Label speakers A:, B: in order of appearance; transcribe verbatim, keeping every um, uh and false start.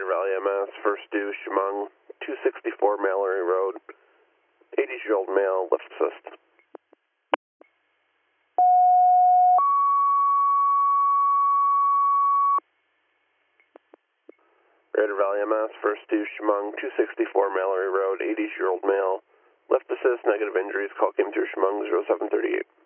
A: Raider Valley M S, first due, Chemung, two sixty-four Mallory Road, eighty-year-old male, lift assist. Raider Valley M S, first due, Chemung, two sixty-four Mallory Road, eighty-year-old male, lift assist, negative injuries, call came through Chemung zero seven three eight.